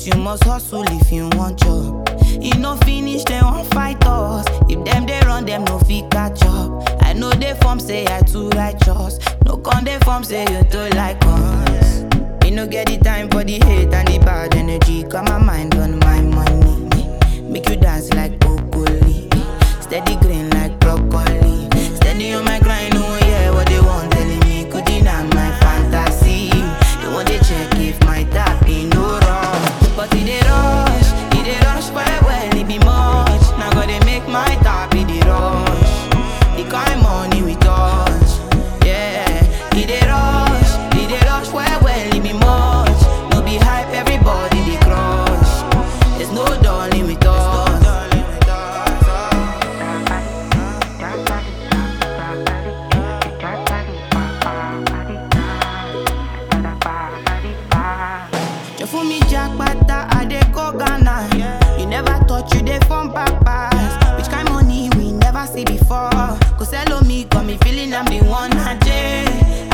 but you must hustle if you want job. You no finish, they won't fight us. If them they run, them no fit catch up. I know they form say I too righteous. No con they form say you too like us. Me no get the time for the hate and the bad energy. Got my mind on my money. Make you dance like broccoli. Steady green like broccoli. Steady on my grind, oh yeah, what they want telling me. Could deny my fantasy. They want to check if my tap be no wrong. But it they rush well, it be much. Now gotta make my tap be the rush. The kind money we touch, yeah. It they rush well, it be much. No be hype, everybody they crush. There's no darling with us. You fool me jackpata, I dey go Ghana. You never thought you dey from papas. Which kind money we never see before? Cause hello me, got me feeling I'm the one. Ajay,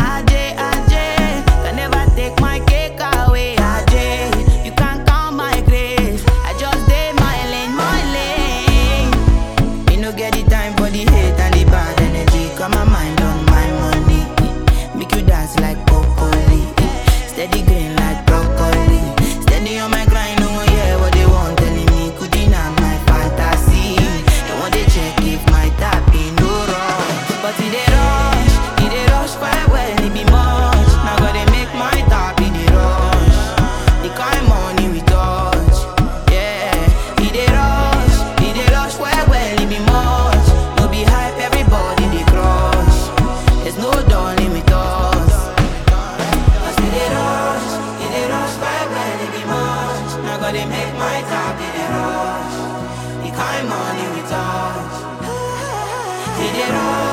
can never take my cake away. Ajay, you can't count my grace. I just did my lane. Me no get the time for the hate and the bad energy. Got my mind on my money. Make you dance like broccoli. Steady green like broccoli. Steady on my grind, oh yeah, what they want telling me. Could deny my fantasy. They want to check if my tap be no wrong. But it they rush well, it be much. Now gotta make my tap be the rush. The kind money we touch, yeah. It they rush well, it be much. No be hype, everybody they crush. There's no darling with us. Cause it they rush well, it be much. Now gotta make my tap be the rush. The kind money we touch, it they rush.